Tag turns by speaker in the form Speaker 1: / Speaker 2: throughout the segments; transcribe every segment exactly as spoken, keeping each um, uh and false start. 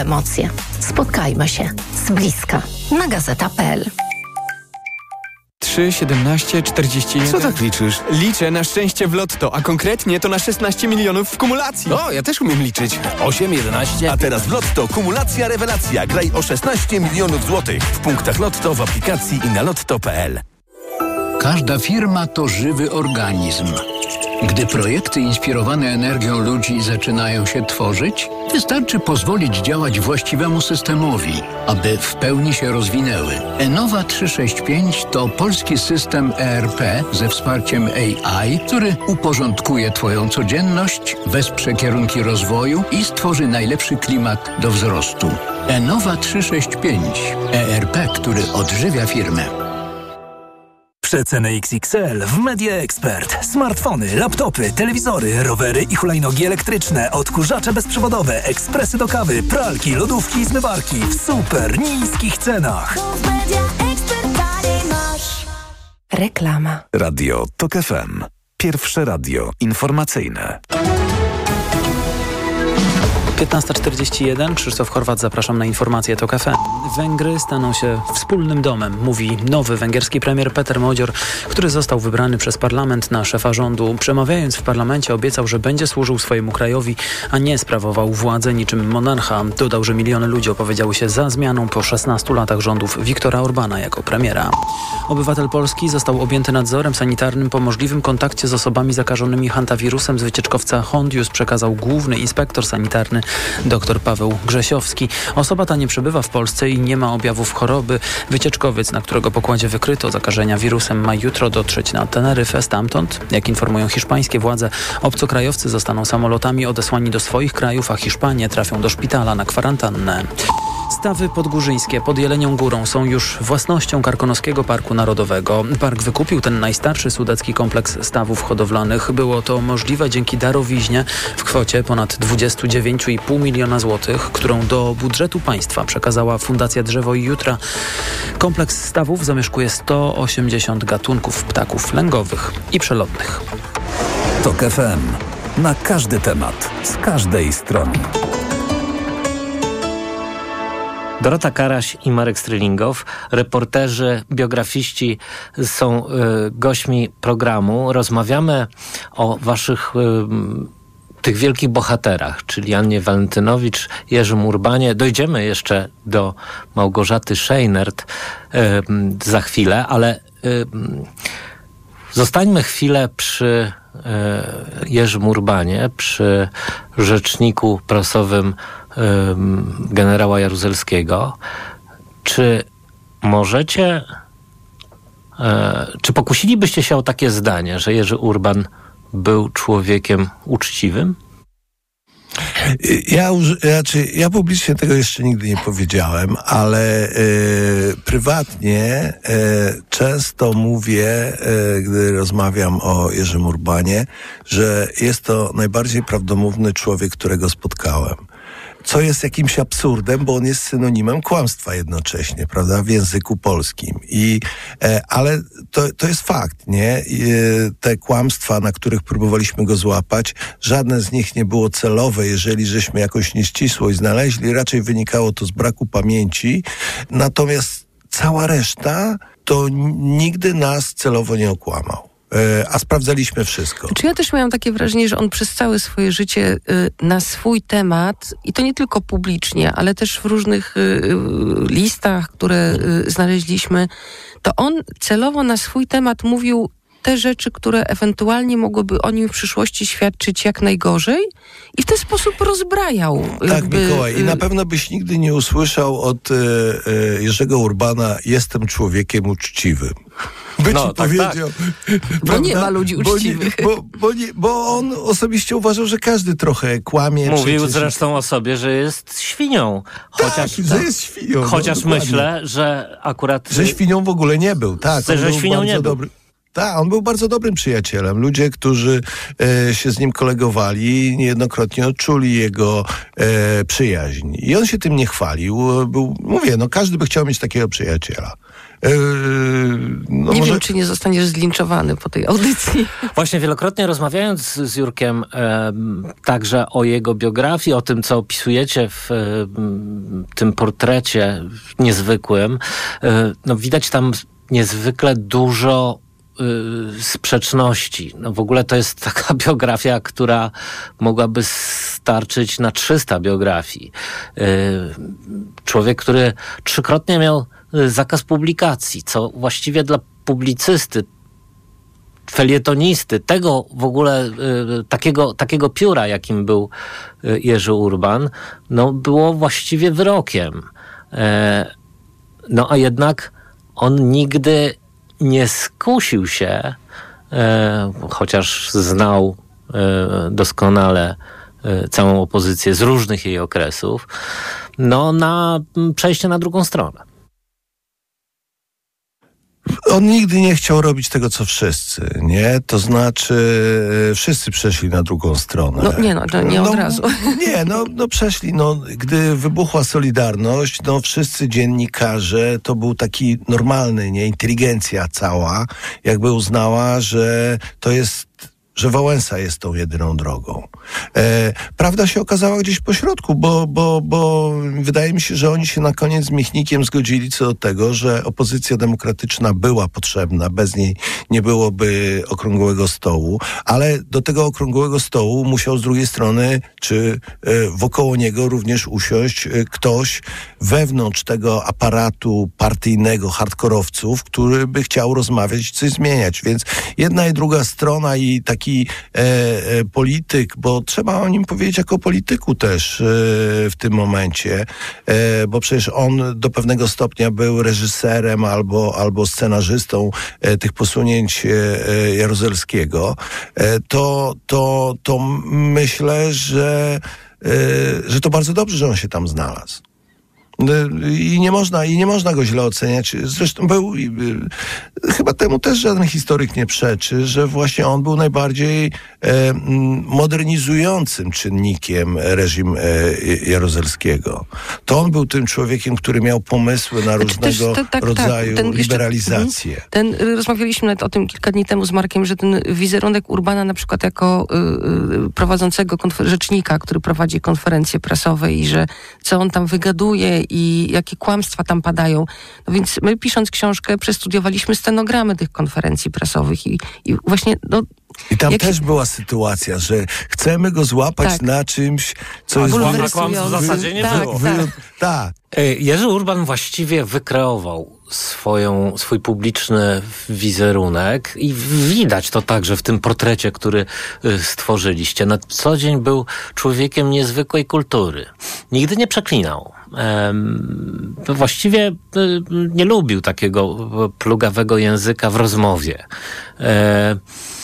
Speaker 1: emocje. Spotkajmy się z bliska na gazeta kropka pe el.
Speaker 2: trzy, siedemnaście, czterdzieści jeden.
Speaker 3: Co tak liczysz?
Speaker 2: Liczę na szczęście w lotto, a konkretnie to na szesnaście milionów w kumulacji.
Speaker 3: O, ja też umiem liczyć. osiem, jedenaście.
Speaker 4: A teraz w Lotto kumulacja rewelacja. Graj o szesnaście milionów złotych. W punktach Lotto, w aplikacji i na lotto kropka pe el.
Speaker 5: Każda firma to żywy organizm. Gdy projekty inspirowane energią ludzi zaczynają się tworzyć, wystarczy pozwolić działać właściwemu systemowi, aby w pełni się rozwinęły. Enova trzysta sześćdziesiąt pięć to polski system E R P ze wsparciem A I, który uporządkuje Twoją codzienność, wesprze kierunki rozwoju i stworzy najlepszy klimat do wzrostu. Enova trzysta sześćdziesiąt pięć. E R P, który odżywia firmę.
Speaker 6: Przeceny X X L w Media Expert. Smartfony, laptopy, telewizory, rowery i hulajnogi elektryczne, odkurzacze bezprzewodowe, ekspresy do kawy, pralki, lodówki i zmywarki w super niskich cenach.
Speaker 1: Reklama.
Speaker 7: Radio Tok F M. Pierwsze radio informacyjne.
Speaker 8: piętnasta czterdzieści jeden. Krzysztof Horwat, zapraszam na informacje Tok F M. Węgry staną się wspólnym domem, mówi nowy węgierski premier Peter Modzior, który został wybrany przez parlament na szefa rządu. Przemawiając w parlamencie obiecał, że będzie służył swojemu krajowi, a nie sprawował władzę niczym monarcha. Dodał, że miliony ludzi opowiedziały się za zmianą po szesnastu latach rządów Viktora Orbana jako premiera. Obywatel Polski został objęty nadzorem sanitarnym po możliwym kontakcie z osobami zakażonymi hantawirusem z wycieczkowca Hondius, przekazał główny inspektor sanitarny dr Paweł Grzesiowski. Osoba ta nie przebywa w Polsce i nie ma objawów choroby. Wycieczkowiec, na którego pokładzie wykryto zakażenia wirusem, ma jutro dotrzeć na Teneryfę. Stamtąd, jak informują hiszpańskie władze, obcokrajowcy zostaną samolotami odesłani do swoich krajów, a Hiszpanie trafią do szpitala na kwarantannę. Stawy podgórzyńskie pod Jelenią Górą są już własnością Karkonoskiego Parku Narodowego. Park wykupił ten najstarszy sudecki kompleks stawów hodowlanych. Było to możliwe dzięki darowiźnie w kwocie ponad dwadzieścia dziewięć i pół miliona złotych, którą do budżetu państwa przekazała Fundacja Drzewo i Jutra. Kompleks stawów zamieszkuje sto osiemdziesiąt gatunków ptaków lęgowych i przelotnych.
Speaker 7: Tok F M. Na każdy temat, z każdej strony.
Speaker 9: Dorota Karaś i Marek Strylingow, reporterzy, biografiści, są y, gośćmi programu. Rozmawiamy o waszych y, tych wielkich bohaterach, czyli Annie Walentynowicz, Jerzym Urbanie. Dojdziemy jeszcze do Małgorzaty Szejnert y, za chwilę, ale y, zostańmy chwilę przy y, Jerzym Urbanie, przy rzeczniku prasowym generała Jaruzelskiego. Czy możecie, e, czy pokusilibyście się o takie zdanie, że Jerzy Urban był człowiekiem uczciwym?
Speaker 10: Ja, znaczy, ja publicznie tego jeszcze nigdy nie powiedziałem, ale e, prywatnie e, często mówię, e, gdy rozmawiam o Jerzym Urbanie, że jest to najbardziej prawdomówny człowiek, którego spotkałem. Co jest jakimś absurdem, bo on jest synonimem kłamstwa jednocześnie, prawda, w języku polskim. I, e, ale to, to jest fakt, nie? E, te kłamstwa, na których próbowaliśmy go złapać, żadne z nich nie było celowe, jeżeli żeśmy jakąś nieścisłość znaleźli, raczej wynikało to z braku pamięci. Natomiast cała reszta to nigdy nas celowo nie okłamał. A sprawdzaliśmy wszystko.
Speaker 11: Czy ja też miałam takie wrażenie, że on przez całe swoje życie y, na swój temat, i to nie tylko publicznie, ale też w różnych y, y, listach, które y, znaleźliśmy, to on celowo na swój temat mówił te rzeczy, które ewentualnie mogłyby o nim w przyszłości świadczyć jak najgorzej, i w ten sposób rozbrajał.
Speaker 10: Tak,
Speaker 11: jakby,
Speaker 10: Mikołaj. I na pewno byś nigdy nie usłyszał od y, y, Jerzego Urbana: jestem człowiekiem uczciwym. By
Speaker 9: no,
Speaker 10: ci
Speaker 9: tak,
Speaker 10: powiedział.
Speaker 11: Tak. Bo nie ma ludzi uczciwych.
Speaker 10: Bo, nie, bo, bo, nie, bo on osobiście uważał, że każdy trochę kłamie.
Speaker 9: Mówił
Speaker 10: przecież.
Speaker 9: zresztą o sobie, że jest świnią. Chociaż,
Speaker 10: tak, że jest świnią.
Speaker 9: Chociaż
Speaker 10: no,
Speaker 9: myślę, że akurat...
Speaker 10: Że świnią w ogóle nie był. Tak,
Speaker 9: że
Speaker 10: był
Speaker 9: świnią nie był.
Speaker 10: Dobry. Tak, on był bardzo dobrym przyjacielem. Ludzie, którzy e, się z nim kolegowali, niejednokrotnie odczuli jego e, przyjaźń. I on się tym nie chwalił. Był, mówię, no każdy by chciał mieć takiego przyjaciela. E, no
Speaker 11: nie
Speaker 10: może...
Speaker 11: wiem, czy nie zostaniesz zlinczowany po tej audycji.
Speaker 9: Właśnie wielokrotnie rozmawiając z Jurkiem e, także o jego biografii, o tym, co opisujecie w e, tym portrecie niezwykłym, e, no widać tam niezwykle dużo sprzeczności. No w ogóle to jest taka biografia, która mogłaby starczyć na trzysta biografii. Człowiek, który trzykrotnie miał zakaz publikacji, co właściwie dla publicysty, felietonisty, tego w ogóle takiego, takiego pióra, jakim był Jerzy Urban, no było właściwie wyrokiem. No a jednak on nigdy nie skusił się, e, chociaż znał e, doskonale e, całą opozycję z różnych jej okresów, no na przejście na drugą stronę.
Speaker 10: On nigdy nie chciał robić tego, co wszyscy, nie? To znaczy, wszyscy przeszli na drugą stronę.
Speaker 11: No nie, no, to nie od
Speaker 10: no,
Speaker 11: razu.
Speaker 10: Nie, no, no przeszli, no, gdy wybuchła Solidarność, no wszyscy dziennikarze, to był taki normalny, nie? Inteligencja cała, jakby uznała, że to jest że Wałęsa jest tą jedyną drogą. E, prawda się okazała gdzieś po środku, bo, bo, bo wydaje mi się, że oni się na koniec z Michnikiem zgodzili co do tego, że opozycja demokratyczna była potrzebna, bez niej nie byłoby okrągłego stołu, ale do tego okrągłego stołu musiał z drugiej strony, czy e, wokoło niego również usiąść e, ktoś wewnątrz tego aparatu partyjnego hardkorowców, który by chciał rozmawiać i coś zmieniać. Więc jedna i druga strona i taki e, e, polityk, bo trzeba o nim powiedzieć jako polityku też e, w tym momencie, e, bo przecież on do pewnego stopnia był reżyserem albo, albo scenarzystą e, tych posunięć e, Jaruzelskiego, e, to, to, to myślę, że, e, że to bardzo dobrze, że on się tam znalazł. I nie można, i nie można go źle oceniać. Zresztą był, chyba temu też żaden historyk nie przeczy, że właśnie on był najbardziej e, modernizującym czynnikiem reżim e, Jaruzelskiego. To on był tym człowiekiem, który miał pomysły na różnego też, to, tak, rodzaju tak, ten liberalizację.
Speaker 11: Jeszcze, ten, rozmawialiśmy nawet o tym kilka dni temu z Markiem, że ten wizerunek Urbana na przykład jako y, prowadzącego konfer- rzecznika, który prowadzi konferencje prasowe i że co on tam wygaduje i jakie kłamstwa tam padają. No więc my, pisząc książkę, przestudiowaliśmy stenogramy tych konferencji prasowych i, i właśnie... No,
Speaker 10: I tam
Speaker 11: jak...
Speaker 10: też była sytuacja, że chcemy go złapać
Speaker 11: tak.
Speaker 10: na czymś, co
Speaker 9: A
Speaker 10: jest...
Speaker 9: na kłamstw w zasadzie nie
Speaker 11: tak,
Speaker 9: było.
Speaker 11: Tak.
Speaker 10: Tak.
Speaker 9: Jerzy Urban właściwie wykreował swoją, swój publiczny wizerunek i widać to także w tym portrecie, który stworzyliście. Na co dzień był człowiekiem niezwykłej kultury. Nigdy nie przeklinał. Ehm, właściwie nie lubił takiego plugawego języka w rozmowie. Ehm,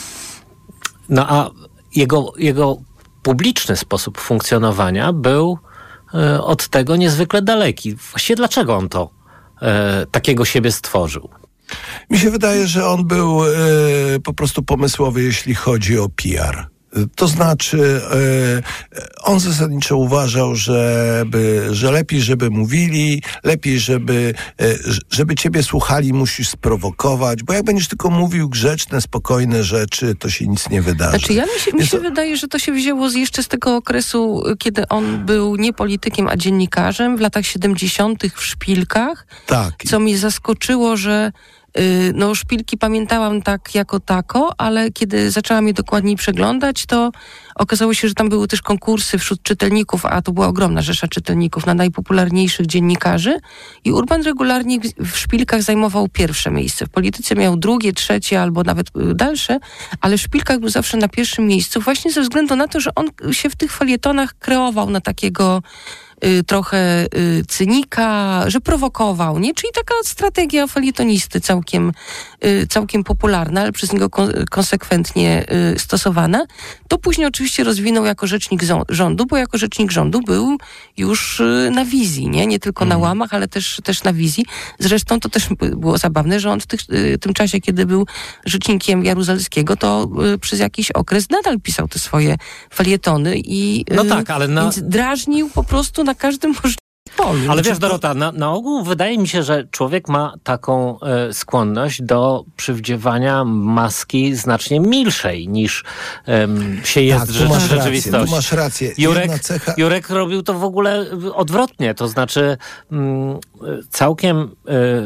Speaker 9: no a jego, jego publiczny sposób funkcjonowania był od tego niezwykle daleki. Właściwie dlaczego on to e, takiego siebie stworzył?
Speaker 10: Mi się wydaje, że on był e, po prostu pomysłowy, jeśli chodzi o P R. To znaczy, e, on zasadniczo uważał, żeby, że lepiej, żeby mówili, lepiej, żeby, e, żeby ciebie słuchali, musisz sprowokować, bo jak będziesz tylko mówił grzeczne, spokojne rzeczy, to się nic nie wydarzy.
Speaker 11: Znaczy ja mi się, mi się to... wydaje, że to się wzięło z jeszcze z tego okresu, kiedy on był nie politykiem, a dziennikarzem w latach siedemdziesiątych w Szpilkach.
Speaker 10: Tak.
Speaker 11: Co mnie zaskoczyło, że no Szpilki pamiętałam tak jako tako, ale kiedy zaczęłam je dokładniej przeglądać, to okazało się, że tam były też konkursy wśród czytelników, a to była ogromna rzesza czytelników na najpopularniejszych dziennikarzy i Urban regularnie w Szpilkach zajmował pierwsze miejsce. W Polityce miał drugie, trzecie albo nawet dalsze, ale w Szpilkach był zawsze na pierwszym miejscu właśnie ze względu na to, że on się w tych felietonach kreował na takiego y, trochę y, cynika, że prowokował, nie? Czyli taka strategia felietonisty całkiem, y, całkiem popularna, ale przez niego kon- konsekwentnie y, stosowana. To później oczywiście rozwinął jako rzecznik zo- rządu, bo jako rzecznik rządu był już y, na wizji, nie? Nie tylko mm. na łamach, ale też, też na wizji. Zresztą to też było zabawne, że on w tych, y, tym czasie, kiedy był rzecznikiem Jaruzelskiego, to y, przez jakiś okres nadal pisał te swoje felietony i
Speaker 9: no tak, ale na...
Speaker 11: więc drażnił po prostu na każdym możliwym polu.
Speaker 9: Ale wiesz, Dorota, na, na ogół wydaje mi się, że człowiek ma taką e, skłonność do przywdziewania maski znacznie milszej niż e, się jest
Speaker 10: tak,
Speaker 9: rzecz,
Speaker 10: masz
Speaker 9: rzeczywistości.
Speaker 10: Rację, tu masz rację.
Speaker 9: Jurek,
Speaker 10: cecha...
Speaker 9: Jurek robił to w ogóle odwrotnie, to znaczy m, całkiem e,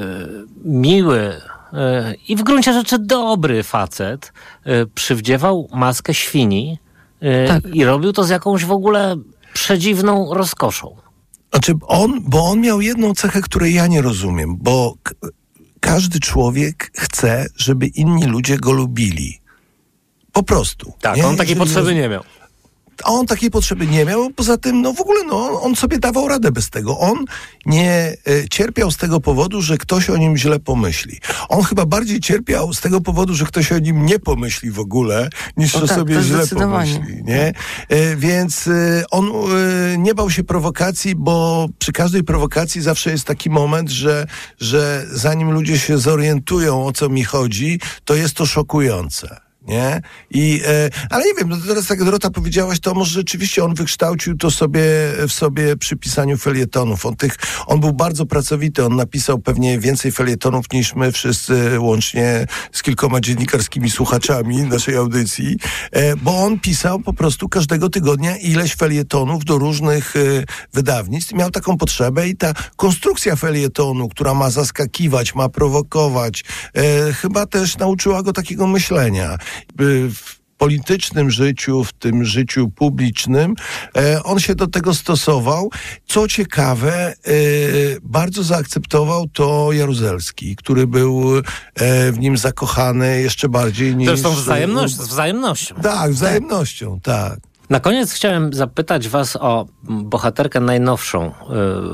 Speaker 9: miły i w gruncie rzeczy dobry facet przywdziewał maskę świni tak. i robił to z jakąś w ogóle przedziwną rozkoszą.
Speaker 10: Znaczy on, bo on miał jedną cechę, której ja nie rozumiem, bo k- każdy człowiek chce, żeby inni ludzie go lubili. Po prostu.
Speaker 9: Tak,
Speaker 10: nie?
Speaker 9: on takiej
Speaker 10: Jeżeli
Speaker 9: potrzeby
Speaker 10: roz...
Speaker 9: nie miał.
Speaker 10: A on takiej potrzeby nie miał, poza tym, no w ogóle, no, on sobie dawał radę bez tego. On nie e, cierpiał z tego powodu, że ktoś o nim źle pomyśli. On chyba bardziej cierpiał z tego powodu, że ktoś o nim nie pomyśli w ogóle, niż
Speaker 11: o
Speaker 10: że
Speaker 11: tak,
Speaker 10: sobie źle pomyśli, nie? E, więc e, on e, nie bał się prowokacji, bo przy każdej prowokacji zawsze jest taki moment, że, że zanim ludzie się zorientują, o co mi chodzi, to jest to szokujące. Nie? I, e, ale nie wiem, no teraz jak Dorota powiedziałaś, to może rzeczywiście on wykształcił to sobie w sobie przy pisaniu felietonów. On, tych, on był bardzo pracowity, on napisał pewnie więcej felietonów niż my wszyscy, łącznie z kilkoma dziennikarskimi słuchaczami naszej audycji, e, bo on pisał po prostu każdego tygodnia ileś felietonów do różnych e, wydawnictw. Miał taką potrzebę i ta konstrukcja felietonu, która ma zaskakiwać, ma prowokować, e, chyba też nauczyła go takiego myślenia. W politycznym życiu, w tym życiu publicznym, e, on się do tego stosował. Co ciekawe, e, bardzo zaakceptował to Jaruzelski, który był e, w nim zakochany jeszcze bardziej niż...
Speaker 9: Zresztą wzajemność, z wzajemnością.
Speaker 10: Tak, wzajemnością, tak.
Speaker 9: Na koniec chciałem zapytać was o bohaterkę najnowszą y,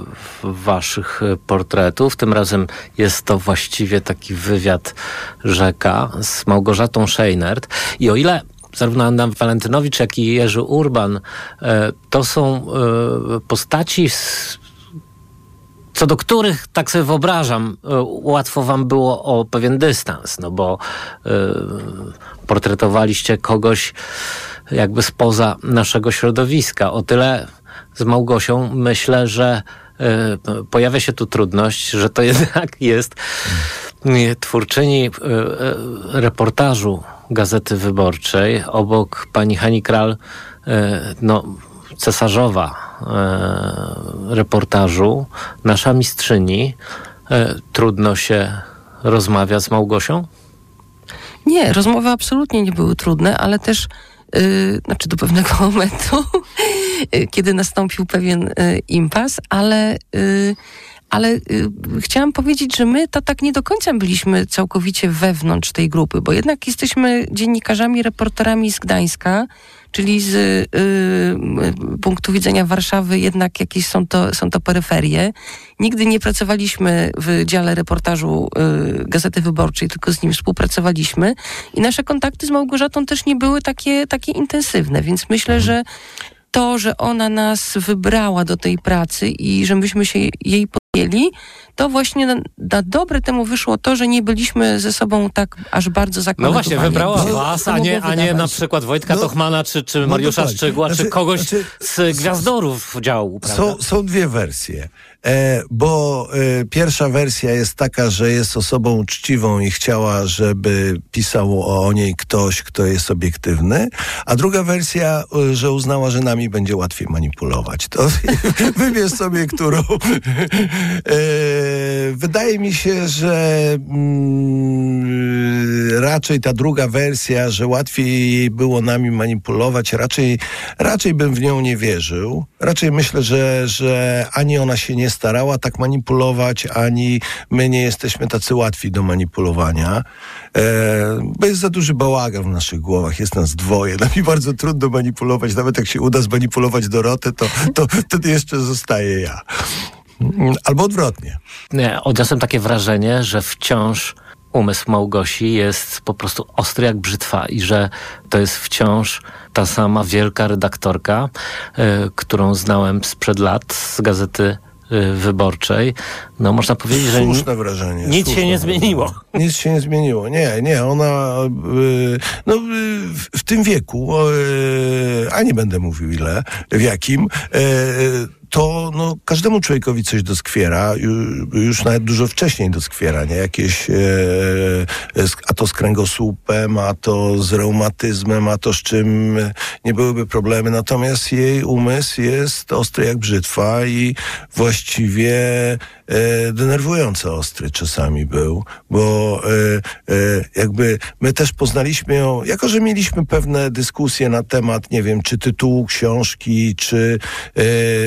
Speaker 9: waszych portretów. Tym razem jest to właściwie taki wywiad Rzeka z Małgorzatą Scheinert. I o ile zarówno Anna Walentynowicz, jak i Jerzy Urban y, to są y, postaci z co do których, tak sobie wyobrażam, łatwo wam było o pewien dystans, no bo y, portretowaliście kogoś jakby spoza naszego środowiska. O tyle z Małgosią myślę, że y, pojawia się tu trudność, że to jednak jest y, twórczyni y, y, reportażu Gazety Wyborczej, obok pani Hani Kral, y, no cesarzowa e, reportażu, nasza mistrzyni. E, trudno się rozmawia z Małgosią?
Speaker 11: Nie, rozmowy absolutnie nie były trudne, ale też yy, znaczy do pewnego momentu, yy, kiedy nastąpił pewien yy, impas, ale yy, ale y, chciałam powiedzieć, że my to tak nie do końca byliśmy całkowicie wewnątrz tej grupy, bo jednak jesteśmy dziennikarzami, reporterami z Gdańska, czyli z y, y, punktu widzenia Warszawy jednak jakieś są to, są to peryferie. Nigdy nie pracowaliśmy w dziale reportażu y, Gazety Wyborczej, tylko z nim współpracowaliśmy i nasze kontakty z Małgorzatą też nie były takie, takie intensywne, więc myślę, że to, że ona nas wybrała do tej pracy i że myśmy się jej podjęli, to właśnie na, na dobre temu wyszło to, że nie byliśmy ze sobą tak aż bardzo zakonotowani.
Speaker 9: No właśnie, wybrała
Speaker 11: no,
Speaker 9: was, a nie, a nie na przykład Wojtka no, Tochmana, czy, czy Mariusza no Szczygła, znaczy, czy kogoś znaczy, z Gwiazdorów działu, prawda?
Speaker 10: Są, są dwie wersje. E, bo e, pierwsza wersja jest taka, że jest osobą uczciwą i chciała, żeby pisał o niej ktoś, kto jest obiektywny, a druga wersja, e, że uznała, że nami będzie łatwiej manipulować. To wybierz sobie, którą, wydaje mi się, że mm, raczej ta druga wersja, że łatwiej było nami manipulować, raczej, raczej bym w nią nie wierzył. Raczej myślę, że, że ani ona się nie starała tak manipulować, ani my nie jesteśmy tacy łatwi do manipulowania. E, bo jest za duży bałagan w naszych głowach, jest nas dwoje. Nami bardzo trudno manipulować, nawet jak się uda zmanipulować Dorotę, to, to wtedy jeszcze zostaje ja. Albo odwrotnie.
Speaker 9: Nie, odniosłem takie wrażenie, że wciąż umysł Małgosi jest po prostu ostry jak brzytwa i że to jest wciąż ta sama wielka redaktorka, y, którą znałem sprzed lat z Gazety Wyborczej. No można powiedzieć, że
Speaker 10: słuszne wrażenie.
Speaker 9: Nic
Speaker 10: słuszne
Speaker 9: się nie
Speaker 10: wrażenie.
Speaker 9: zmieniło.
Speaker 10: Nic się nie zmieniło. Nie, nie, ona yy, no, yy, w, w tym wieku, yy, a nie będę mówił ile, w jakim, yy, to no, każdemu człowiekowi coś doskwiera, już nawet dużo wcześniej doskwiera, nie? Jakieś, e, a to z kręgosłupem, a to z reumatyzmem, a to z czym nie byłyby problemy. Natomiast jej umysł jest ostry jak brzytwa i właściwie e, denerwująco ostry czasami był, bo e, e, jakby my też poznaliśmy ją, jako że mieliśmy pewne dyskusje na temat, nie wiem, czy tytułu książki, czy e,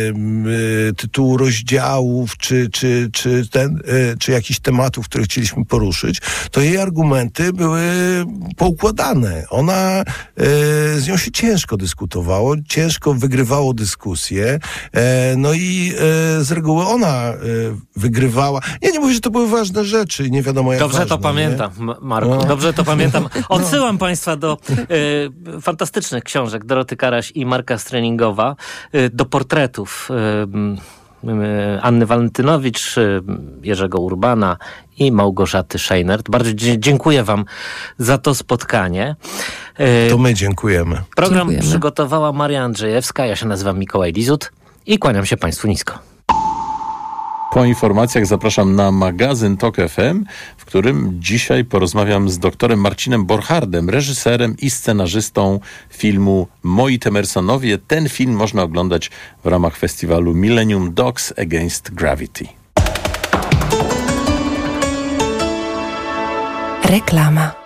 Speaker 10: tytułu rozdziałów, czy, czy, czy, ten, czy jakichś tematów, które chcieliśmy poruszyć, to jej argumenty były poukładane. Ona, z nią się ciężko dyskutowało, ciężko wygrywało dyskusje, no i z reguły ona wygrywała. Ja nie mówię, że to były ważne rzeczy, nie wiadomo jak
Speaker 9: Dobrze
Speaker 10: ważne,
Speaker 9: to pamiętam, nie? Marku, no. Dobrze to pamiętam. Odsyłam no. Państwa do y, fantastycznych książek Doroty Karaś i Marka Streningowa, y, do portretów y, Anny Walentynowicz, Jerzego Urbana i Małgorzaty Scheinert. Bardzo dzie- dziękuję wam za to spotkanie.
Speaker 10: To my dziękujemy.
Speaker 9: Program
Speaker 11: dziękujemy.
Speaker 9: Przygotowała Maria Andrzejewska, ja się nazywam Mikołaj Lizut i kłaniam się państwu nisko.
Speaker 12: Po informacjach zapraszam na magazyn Tok F M, w którym dzisiaj porozmawiam z doktorem Marcinem Borchardem, reżyserem i scenarzystą filmu Moi Temersonowie. Ten film można oglądać w ramach festiwalu Millennium Dogs Against Gravity.
Speaker 1: Reklama.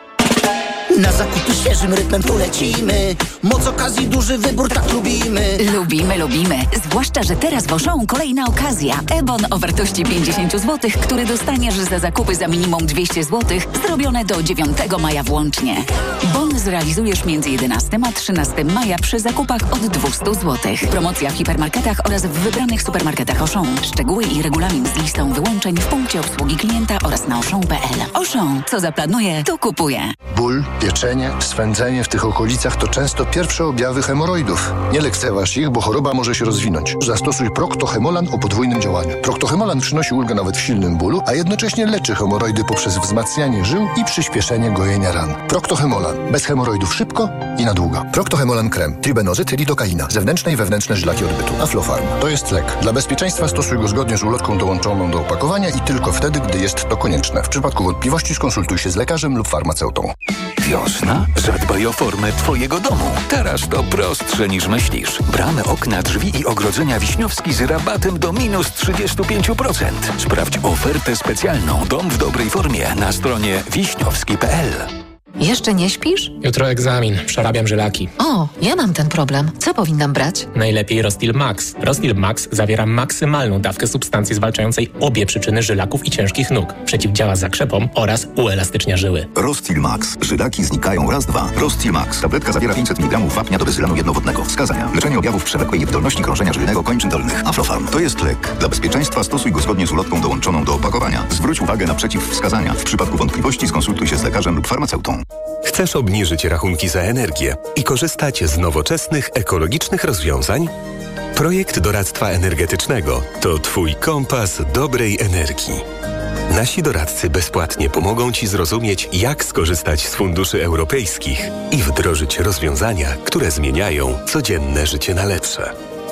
Speaker 13: Na zakupy świeżym rytmem polecimy. Moc okazji, duży wybór, tak lubimy.
Speaker 14: Lubimy, lubimy. Zwłaszcza, że teraz w Auchan kolejna okazja. E-bon o wartości pięćdziesiąt złotych, który dostaniesz za zakupy za minimum dwieście złotych, zrobione do dziewiątego maja włącznie. Bon zrealizujesz między jedenastego a trzynastego maja przy zakupach od dwieście złotych. Promocja w hipermarketach oraz w wybranych supermarketach Auchan. Szczegóły i regulamin z listą wyłączeń w punkcie obsługi klienta oraz na auchan kropka p l. Auchan. Co zaplanuje, to kupuje.
Speaker 15: Ból, pieczenie, swędzenie w tych okolicach to często pierwsze objawy hemoroidów. Nie lekceważ ich, bo choroba może się rozwinąć. Zastosuj Procto-Hemolan o podwójnym działaniu. Procto-Hemolan przynosi ulgę nawet w silnym bólu, a jednocześnie leczy hemoroidy poprzez wzmacnianie żył i przyspieszenie gojenia ran. Procto-Hemolan. Bez hemoroidów szybko i na długo. Procto-Hemolan krem. Tribenozyt, lidokaina. Zewnętrzne i wewnętrzne żylaki odbytu. Aflofarm. To jest lek. Dla bezpieczeństwa stosuj go zgodnie z ulotką dołączoną do opakowania i tylko wtedy, gdy jest to konieczne. W przypadku wątpliwości skonsultuj się z lekarzem lub farmaceutą.
Speaker 16: Wiosna? Zadbaj o formę twojego domu. Teraz to prostsze niż myślisz. Bramy, okna, drzwi i ogrodzenia Wiśniowski z rabatem do minus trzydzieści pięć procent. Sprawdź ofertę specjalną Dom w dobrej formie na stronie wiśniowski kropka p l.
Speaker 1: Jeszcze nie śpisz?
Speaker 17: Jutro egzamin. Przerabiam żylaki.
Speaker 1: O, ja mam ten problem. Co powinnam brać?
Speaker 17: Najlepiej Rostil Max. Rostil Max zawiera maksymalną dawkę substancji zwalczającej obie przyczyny żylaków i ciężkich nóg. Przeciwdziała zakrzepom oraz uelastycznia żyły.
Speaker 18: Rostil Max. Żylaki znikają raz, dwa. Rostil Max. Tabletka zawiera pięćset miligramów wapnia do bezylanu jednowodnego. Wskazania. Leczenie objawów przewlekłej niewydolności krążenia żylnego kończyn dolnych. Aflofarm. To jest lek. Dla bezpieczeństwa stosuj go zgodnie z ulotką dołączoną do opakowania. Zwróć uwagę na przeciwwskazania. W przypadku wątpliwości skonsultuj się z lekarzem lub farmaceutą.
Speaker 19: Chcesz obniżyć rachunki za energię i korzystać z nowoczesnych, ekologicznych rozwiązań? Projekt doradztwa energetycznego to Twój kompas dobrej energii. Nasi doradcy bezpłatnie pomogą Ci zrozumieć, jak skorzystać z funduszy europejskich i wdrożyć rozwiązania, które zmieniają codzienne życie na lepsze.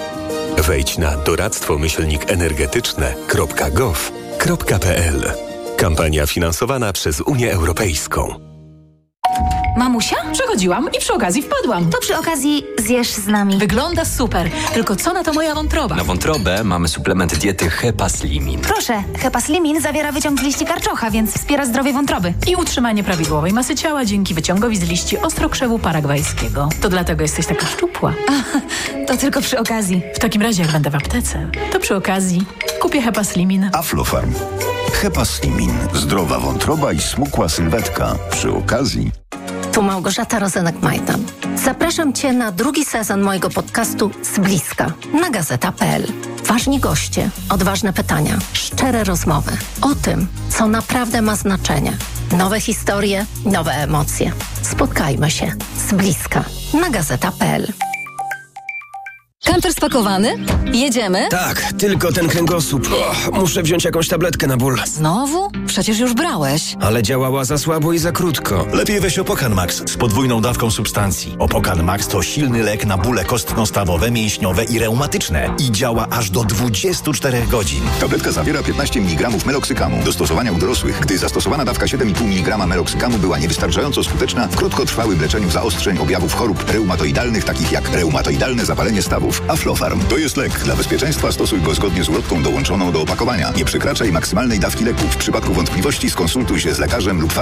Speaker 19: Wejdź na doradztwo myślnik energetyczne kropka gov kropka p l. Kampania finansowana przez Unię Europejską.
Speaker 20: Mamusia? Przechodziłam i przy okazji wpadłam.
Speaker 21: To przy okazji zjesz z nami.
Speaker 20: Wygląda super, tylko co na to moja wątroba?
Speaker 22: Na wątrobę mamy suplement diety Hepaslimin.
Speaker 21: Proszę, Hepaslimin zawiera wyciąg z liści karczocha, więc wspiera zdrowie wątroby.
Speaker 20: I utrzymanie prawidłowej masy ciała dzięki wyciągowi z liści ostrokrzewu paragwajskiego. To dlatego jesteś taka szczupła.
Speaker 21: A, to tylko przy okazji.
Speaker 20: W takim razie, jak będę w aptece, to przy okazji kupię Hepaslimin.
Speaker 18: Aflofarm. Hepaslimin. Zdrowa wątroba i smukła sylwetka. Przy okazji.
Speaker 1: Tu Małgorzata Rozenek-Majdan. Zapraszam Cię na drugi sezon mojego podcastu Z bliska na gazeta kropka pe el. Ważni goście, odważne pytania, szczere rozmowy o tym, co naprawdę ma znaczenie. Nowe historie, nowe emocje. Spotkajmy się z bliska na gazeta kropka pe el.
Speaker 23: Kamper spakowany? Jedziemy?
Speaker 24: Tak, tylko ten kręgosłup. O, muszę wziąć jakąś tabletkę na ból.
Speaker 23: Znowu? Przecież już brałeś.
Speaker 24: Ale działała za słabo i za krótko.
Speaker 25: Lepiej weź Opokan Max z podwójną dawką substancji. Opokan Max to silny lek na bóle kostno-stawowe, mięśniowe i reumatyczne. I działa aż do dwudziestu czterech godzin.
Speaker 18: Tabletka zawiera piętnaście miligramów meloksykamu. Do stosowania u dorosłych, gdy zastosowana dawka siedem i pół miligrama meloksykamu była niewystarczająco skuteczna w krótkotrwałym leczeniu zaostrzeń objawów chorób reumatoidalnych, takich jak reumatoidalne zapalenie stawów. Aflofarm to jest lek. Dla bezpieczeństwa stosuj go zgodnie z ulotką dołączoną do opakowania. Nie przekraczaj maksymalnej dawki leku. W przypadku wątpliwości skonsultuj się z lekarzem lub